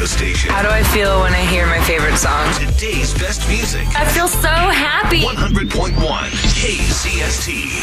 station. How do I feel when I hear my favorite song? Today's best music. I feel so happy. 100.1 KZST.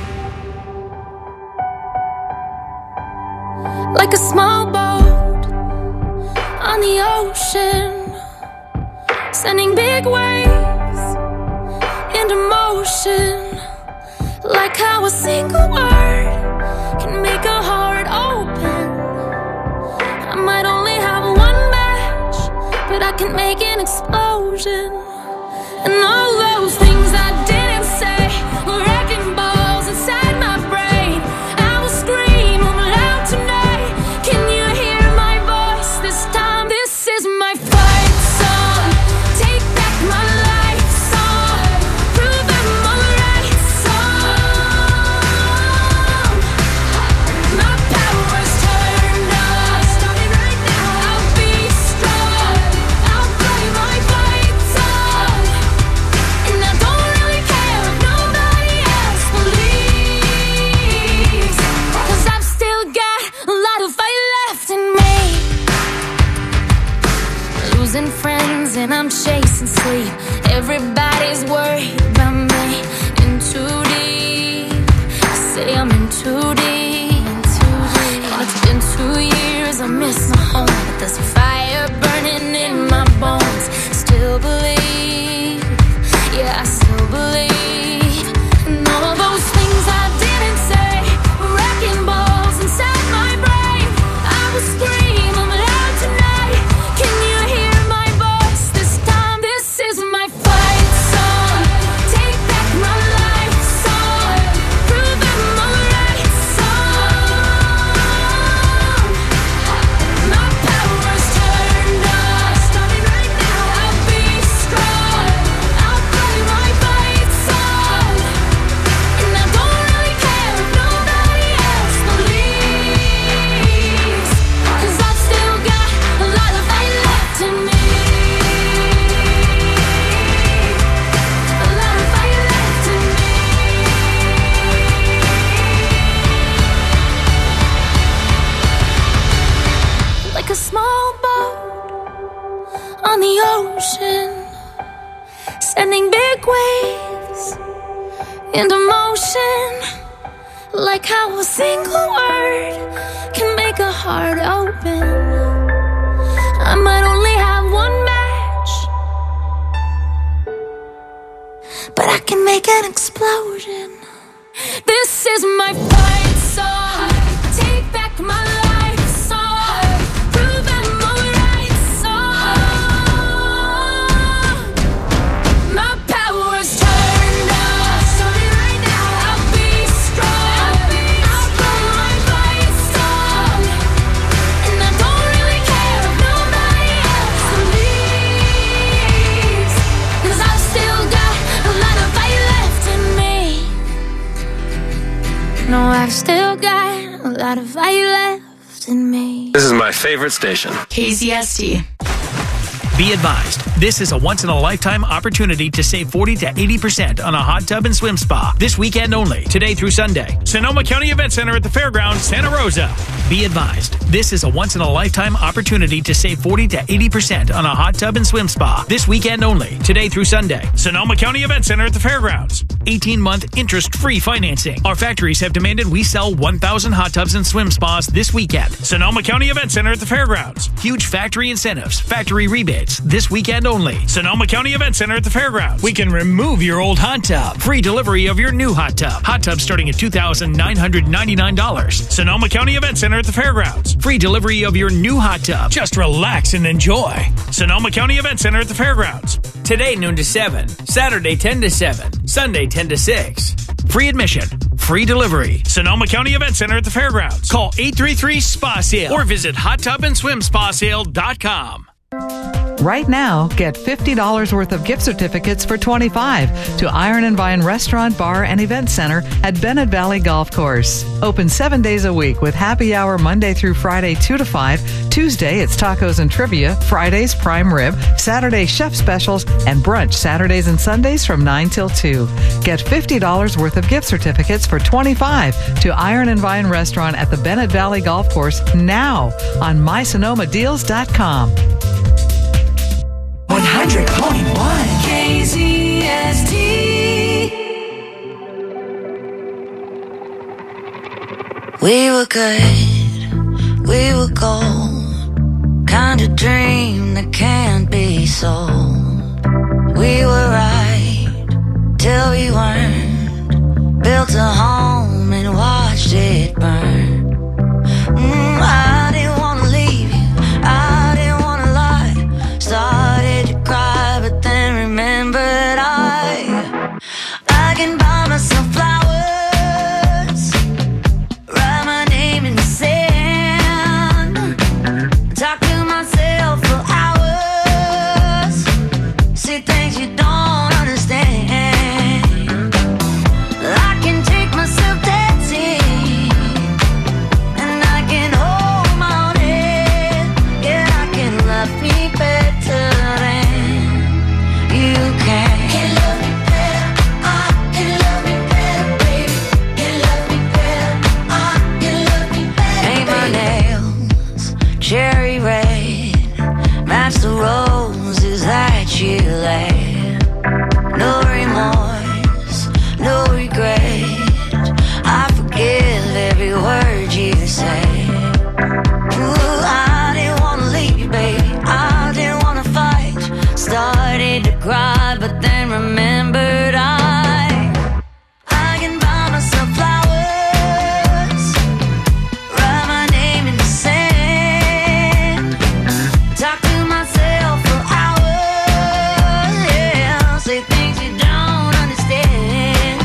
Like a small boat on the ocean, sending big waves into motion. Like how a single word can make a heart open. I might only have one match, but I can make an explosion. And all those things I didn't say were wrecking balls inside my brain. I will scream loud tonight. Can you hear my voice this time? This is my fight song. Take back my life song. Prove I'm alright song. My power's turned on. Starting right now. I'll be strong. I'll play my fight song. And I don't really care if nobody else believes, 'cause I've still got a lot of fight left in me. Losing friends and I'm chasing sleep. Everybody's worried about me. In too deep. I say I'm in too deep. And it's been 2 years, I miss my home, but there's a fire burning in my bones. Still believe, yeah, I still believe. And all those things I didn't say were wrecking balls inside my brain. I will scream loud tonight. Can you hear my voice this time? This is my fight song. Take back my life song. Prove I'm alright song. My power's turned on. Starting right now. I'll be strong. I'll play my fight song. And I don't really care if nobody else believes, 'cause I've still got a lot of fight left in me. A lot of fight left in me. Like a small boat on the ocean, sending big waves into motion. Like how a single word can make a heart open. I might only have one match, but I can make an explosion. This is my fight song. Take back my life song. Prove I'm alright song. My power's turned on. Starting right now. I'll be strong. I'll play my fight song. And I don't really care if nobody else believes, 'cause I've still got a lot of fight left in me. No, I've still got a lot of fight left in me. This is my favorite station. KZST. Be advised, this is a once-in-a-lifetime opportunity to save 40 to 80% on a hot tub and swim spa. This weekend only, today through Sunday. Sonoma County Event Center at the Fairgrounds, Santa Rosa. Be advised, this is a once-in-a-lifetime opportunity to save 40 to 80% on a hot tub and swim spa. This weekend only, today through Sunday. Sonoma County Event Center at the Fairgrounds. 18-month interest-free financing. Our factories have demanded we sell 1,000 hot tubs and swim spas this weekend. Sonoma County Event Center at the Fairgrounds. Huge factory incentives, factory rebates, this weekend only. Sonoma County Event Center at the Fairgrounds. We can remove your old hot tub. Free delivery of your new hot tub. Hot tub starting at $2,999. Sonoma County Event Center at the Fairgrounds. Free delivery of your new hot tub. Just relax and enjoy. Sonoma County Event Center at the Fairgrounds. Today noon to 7. Saturday 10 to 7. Sunday 10 to 6. Free admission. Free delivery. Sonoma County Event Center at the Fairgrounds. Call 833-SPA-SALE or visit hottubandswimspasale.com. Right now, get $50 worth of gift certificates for $25 to Iron and Vine Restaurant, Bar, and Event Center at Bennett Valley Golf Course. Open 7 days a week with happy hour Monday through Friday 2 to 5. Tuesday, it's tacos and trivia. Fridays, prime rib. Saturday, chef specials. And brunch Saturdays and Sundays from 9 till 2. Get $50 worth of gift certificates for $25 to Iron and Vine Restaurant at the Bennett Valley Golf Course now on mysonomadeals.com. 100.1 KZST. We were good, we were gold, kind of dream that can't be sold. We were right till we weren't, built a home and watched it burn. I didn't want to leave you, I didn't want to lie. Started to cry, but then remembered I can buy myself flowers, write my name in the sand, talk to myself for hours, see things you don't understand. I can take myself dancing, and I can hold my own head. Yeah, I can love me better than you can. Can love me better, I can love me better, baby. Can love me better, I can love me better. Paint my nails cherry red, match the roses that you laid. No remorse, no regret, I forgive every word you say. Ooh, I didn't wanna leave, baby, I didn't wanna fight. Started to cry, but then remembered I can buy myself flowers, write my name in the sand, talk to myself for hours, yeah, say things you don't understand.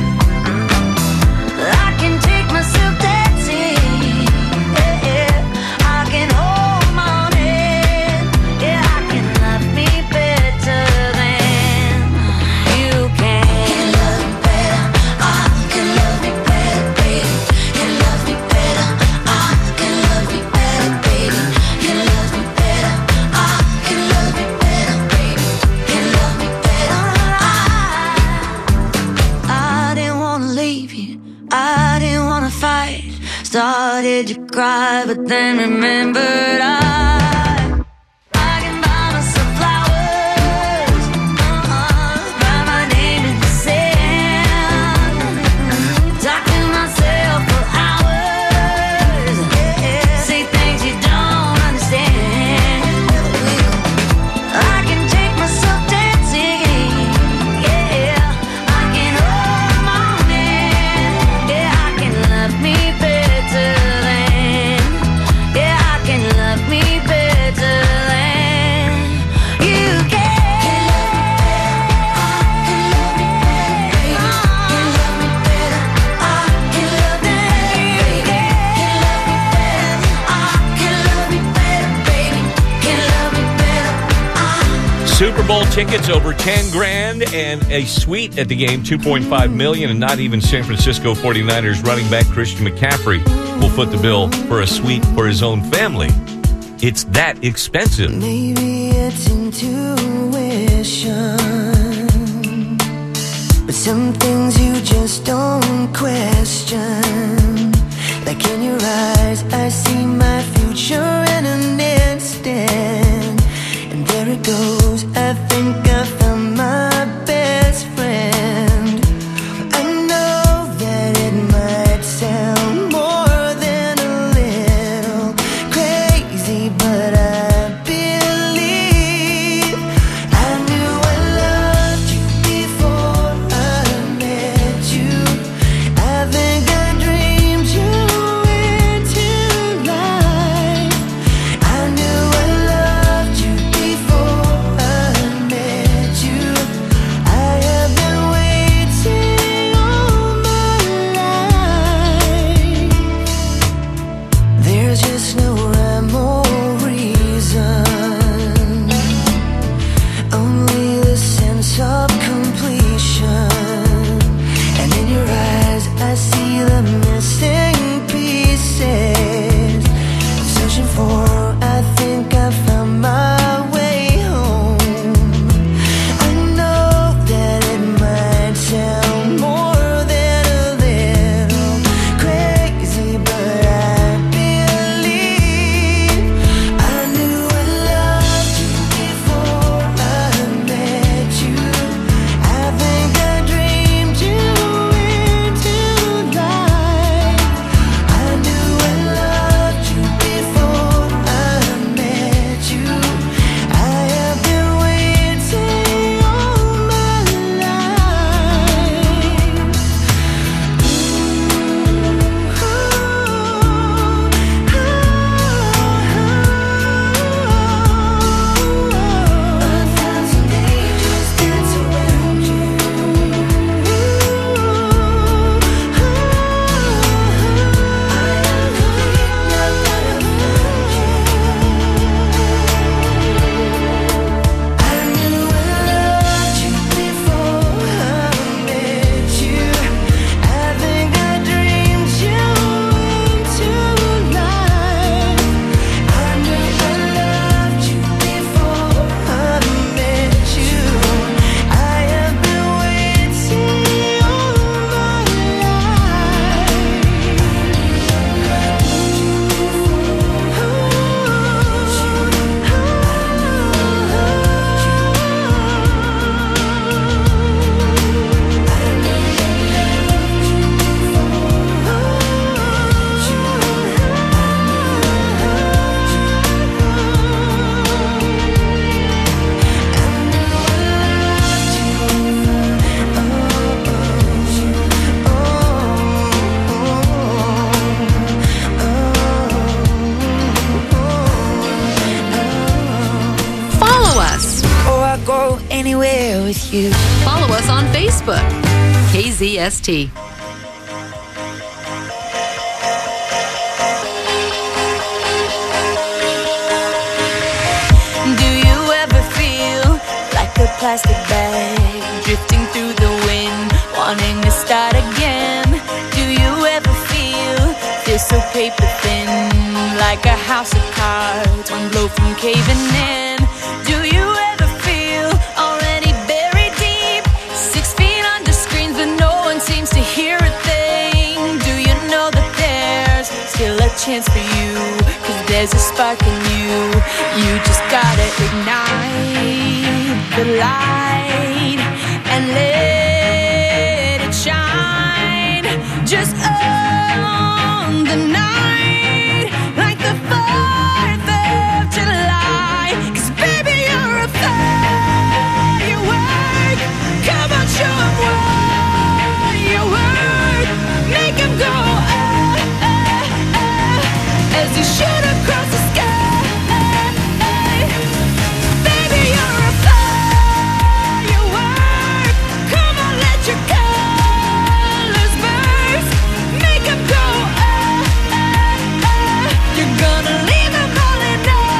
I can take myself dancing, yeah, I can hold my own head, yeah, I can love me better than you can. Can love me better, I can love me better, baby. Can love me better, I can love me better, baby. Can love me better, I can love me better, baby. Can love me better, I didn't wanna leave you, I didn't wanna fight. Started to cry, but then remembered I can buy myself flowers, write my name in the sand, talk to myself for hours, yeah, say things you don't understand. I can take myself dancing, yeah, I can hold my own hand, yeah, I can love me better than, yeah, I can love me better than you can. Can love me better, I can love me better, can love me better, I can love me better, baby. Can love me better, Super Bowl tickets over 10 grand and a suite at the game, $2.5 million, and not even San Francisco 49ers running back Christian McCaffrey will foot the bill for a suite for his own family. It's that expensive. Maybe it's intuition, but some things you just don't question. Like in your eyes, I see my future in an instant, and there it goes. I think I found my best friend. I know that it might sound more than a little crazy, but I believe I knew I loved you before I met you. see the missing pieces. Searching for, I think I found my way home. I know that it might sound more than a little crazy, but I believe I knew I loved you before I met you. I think I dreamed you into life. I knew I loved you before I met you. I have been waiting all my life. A thousand angels dance around you. I knew I loved you before I met you. I think I dreamed you into life. I knew I loved you before I met you. I have been waiting all my Follow us. Oh, I go anywhere with you. Follow us on Facebook. KZST. Do you ever feel like a plastic bag drifting through the wind, wanting to start again? Do you ever feel so paper thin, like a house of cards, one blow from caving in? Do you ever feel already buried deep, 6 feet under screens, but no one seems to hear a thing? Do you know that there's still a chance for you? 'Cause there's a spark in you. You just gotta ignite the light and let it shine. Just own the night like the 4th of July. 'Cause baby, you're a firework. Come on, show 'em what you work. Make 'em go as you shoot across the sky. Baby, you're a firework. Come on, let your colors burst. Make 'em go You're gonna leave 'em all in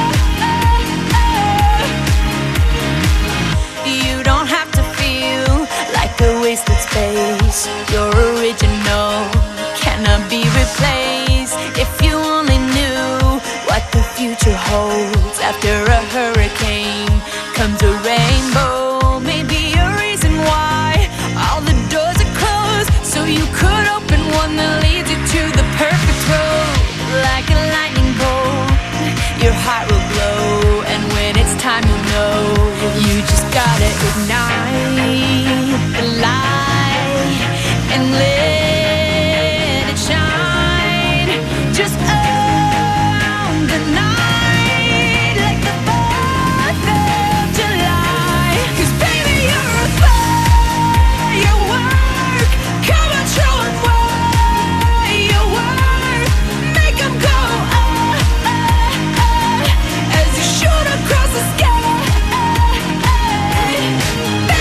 You don't have to feel like a wasted space. You're original, cannot be replaced. If you only knew what the future holds. After a hurricane comes a rainbow. Maybe a reason why all the doors are closed, so you could open one that leads you to the perfect road. Like a lightning bolt, your heart will glow, and when it's time, you'll know. You just gotta ignite the light and let it shine. Just own the night like the 4th of July. 'Cause baby, you're a firework. Come on, show 'em what you work. Make 'em go as you shoot across the sky.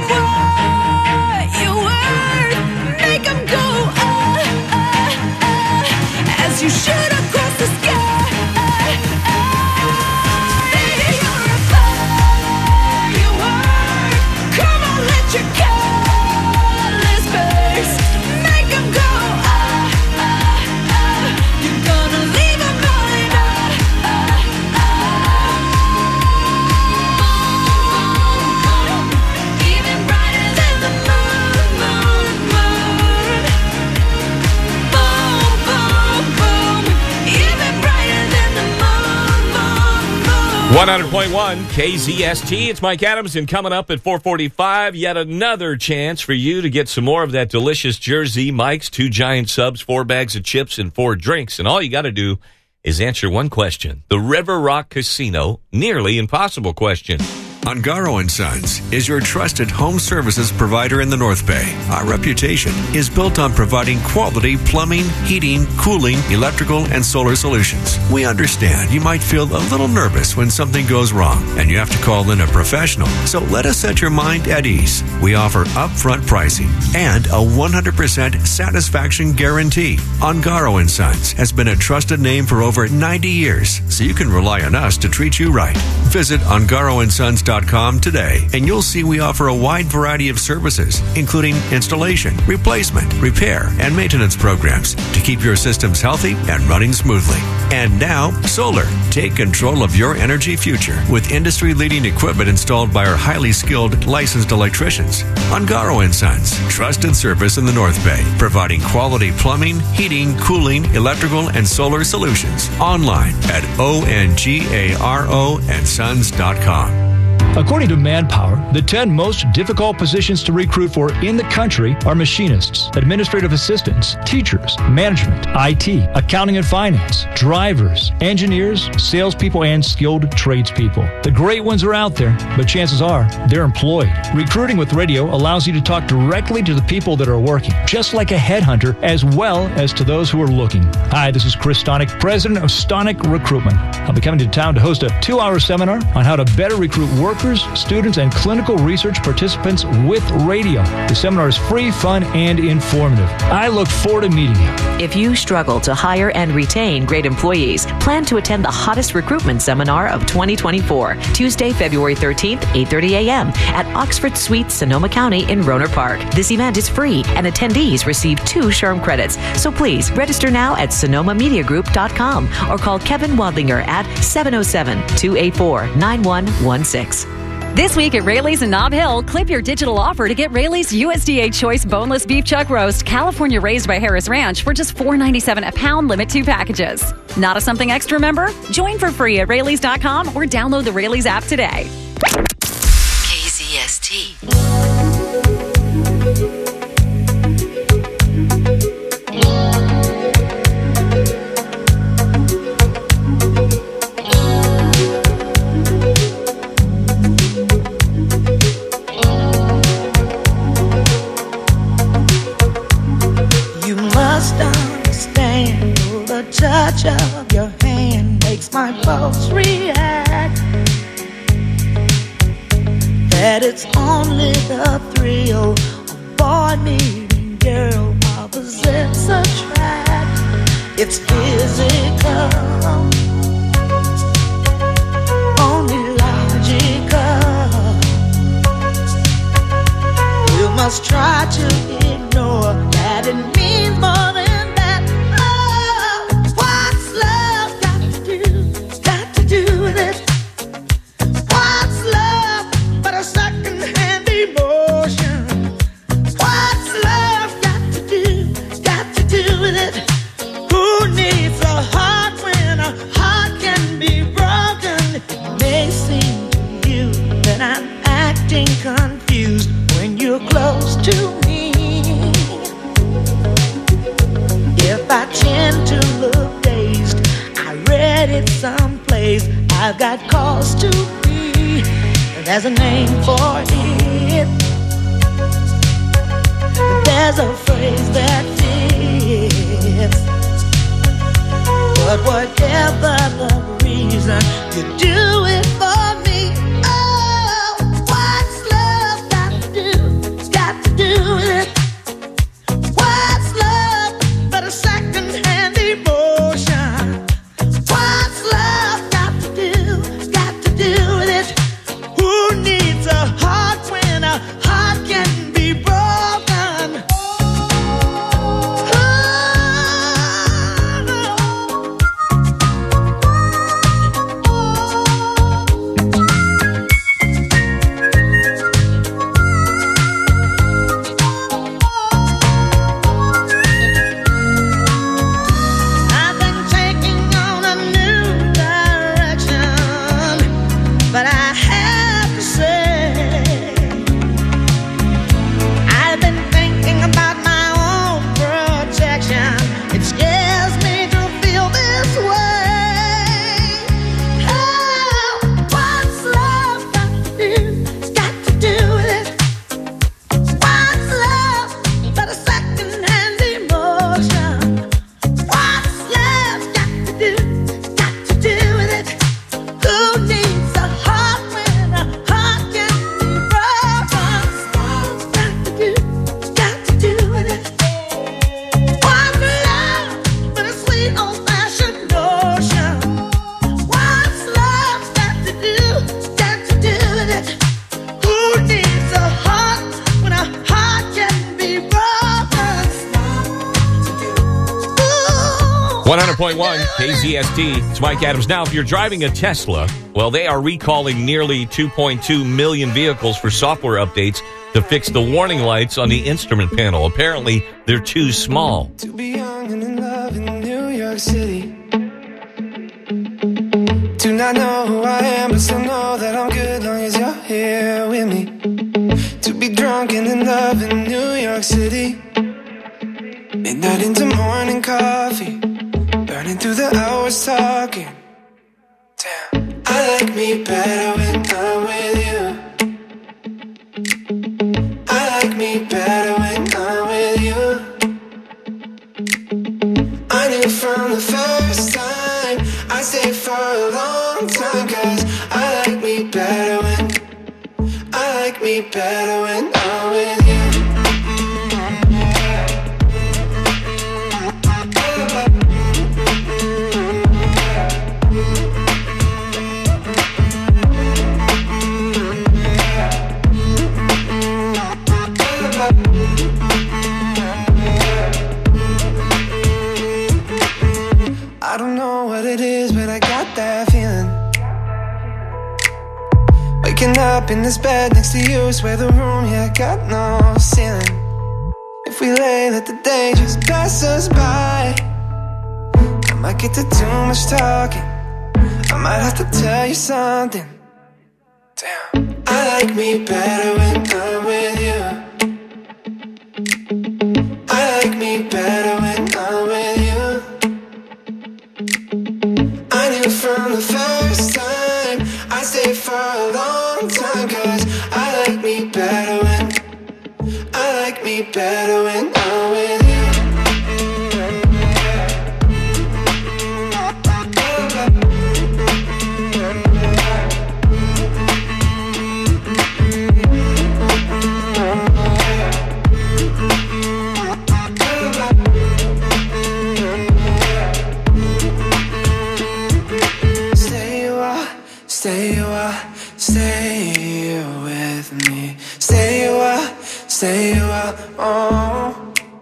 what you're worth. Make them go, as you shoot across the sky. Baby, you're a firework. Come on, let your colors burst. Make them go, you're gonna leave them blind. Even brighter than the moon, moon, moon. Boom, boom, boom. Even brighter than the moon, moon, moon. 100.1 KZST. It's Mike Adams, and coming up at 4:45, yet another chance for you to get some more of that delicious Jersey Mike's, 2 giant subs, 4 bags of chips, and 4 drinks. And all you got to do is answer one question. The River Rock Casino Nearly Impossible question. Ungaro & Sons is your trusted home services provider in the North Bay. Our reputation is built on providing quality plumbing, heating, cooling, electrical, and solar solutions. We understand you might feel a little nervous when something goes wrong and you have to call in a professional. So let us set your mind at ease. We offer upfront pricing and a 100% satisfaction guarantee. Ungaro & Sons has been a trusted name for over 90 years, so you can rely on us to treat you right. Visit ungarosons.com today, and you'll see we offer a wide variety of services, including installation, replacement, repair, and maintenance programs to keep your systems healthy and running smoothly. And now, solar. Take control of your energy future with industry-leading equipment installed by our highly skilled, licensed electricians. Ungaro & Sons, trusted service in the North Bay, providing quality plumbing, heating, cooling, electrical, and solar solutions. Online at ongaroandsons.com. According to Manpower, the 10 most difficult positions to recruit for in the country are machinists, administrative assistants, teachers, management, IT, accounting and finance, drivers, engineers, salespeople, and skilled tradespeople. The great ones are out there, but chances are they're employed. Recruiting with radio allows you to talk directly to the people that are working, just like a headhunter, as well as to those who are looking. Hi, this is Chris Stonick, president of Stonick Recruitment. I'll be coming to town to host a 2-hour seminar on how to better recruit workers, students, and clinical research participants with radio. The seminar is free, fun, and informative. I look forward to meeting you. If you struggle to hire and retain great employees, plan to attend the hottest recruitment seminar of 2024, Tuesday, February 13th, 8:30 a.m. at Oxford Suite, Sonoma County in Rohnert Park. This event is free, and attendees receive 2 SHRM credits. So please register now at sonomamediagroup.com or call Kevin Wadlinger at 707-284-9116. This week at Rayleigh's in Nob Hill, clip your digital offer to get Rayleigh's USDA Choice Boneless Beef Chuck Roast, California raised by Harris Ranch for just $4.97 a pound, limit 2 packages. Not a something extra member? Join for free at Rayleigh's.com or download the Rayleigh's app today. KZST. Touch of your hand makes my pulse react. That it's only the thrill of boy meeting girl opposites attract. It's physical, only logical. You must try to ignore that it means more than confused when you're close to me. If I tend to look dazed, I read it someplace. I've got cause to be. There's a name for it. There's a phrase that fits. But whatever the reason, you do it for me. Oh, what's love got to do? 100.1 KZST. It's Mike Adams. Now, if you're driving a Tesla, well, they are recalling nearly 2.2 million vehicles for software updates to fix the warning lights on the instrument panel. Apparently, they're too small. To be young and in love in New York City. Do not know who I am, but still know that I'm good long as you're here with me. To be drunk and in love in New York City. Midnight into morning coffee, burning through the hours talking. Damn, I like me better when I'm with you. I like me better when I'm with you. I knew from the first time I stayed for a long time, 'cause I like me better when I like me better when I'm with you. I don't know what it is, but I got that feeling. Waking up in this bed next to you, swear the room, yeah, got no ceiling. If we lay, let the day just pass us by. I might get to too much talking, I might have to tell you something. Damn, I like me better when I'm with you. I like me better when I'm with you. I knew from the first time I stayed for a long time, 'cause I like me better when I like me better when I'm with you. Stay with me. Stay a while, oh.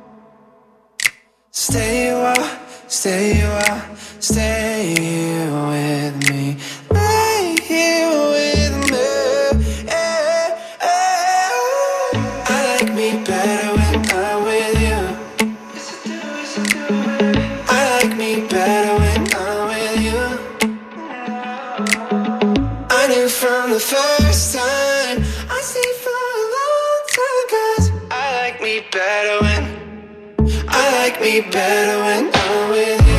Stay a while, stay with me. Lay here with me. I like me better when I'm with you. I like me better when I'm with you. I knew from the first time I stayed for a long time, 'cause I like me better when I like me better when I'm with you.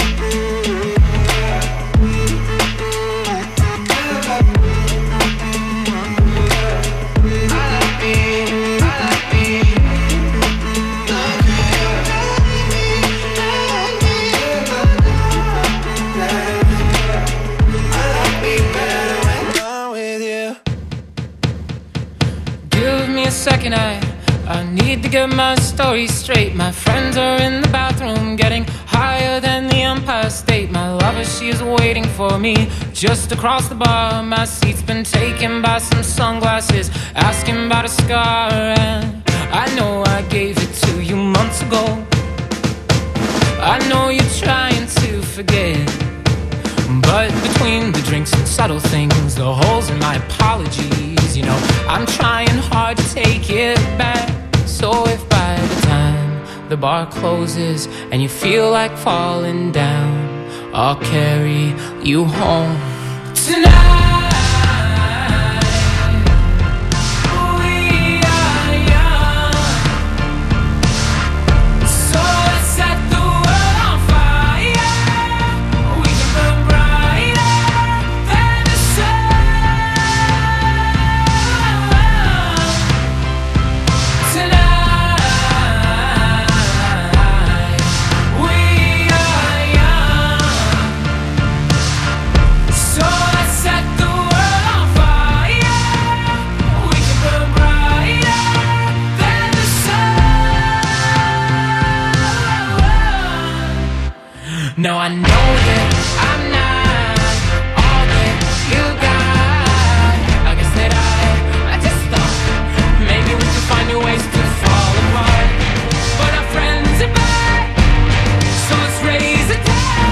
Second, I need to get my story straight. My friends are in the bathroom getting higher than the Empire State. My lover, she is waiting for me just across the bar. My seat's been taken by some sunglasses, asking about a scar. And I know I gave it to you months ago. I know you're trying to forget, but between the drinks and subtle things, the holes in my apologies, you know, I'm trying hard to take it back. So if by the time the bar closes and you feel like falling down, I'll carry you home tonight. No, I know that I'm not all that you got. I guess that I just thought maybe we could find new ways to fall apart. But our friends are back, so let's raise a glass.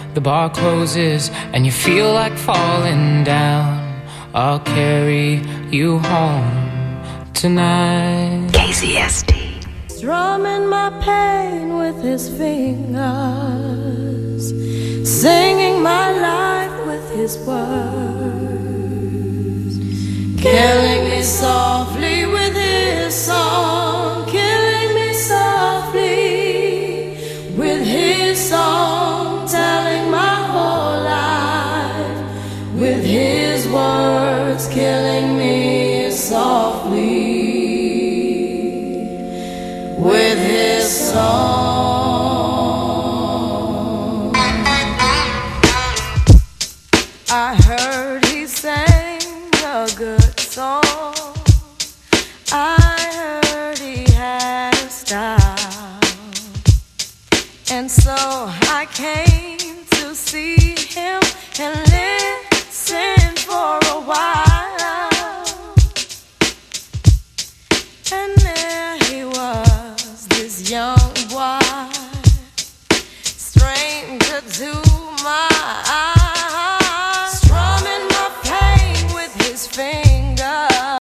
the bar closes and you feel like falling down, I'll carry you home tonight. KZST. Strumming my pain with his fingers, singing my life with his words, killing me softly with his song, killing me softly with his song, telling my whole life with his words, killing me softly with his song. I heard he sang a good song, I heard he had a style, and so I came to see him and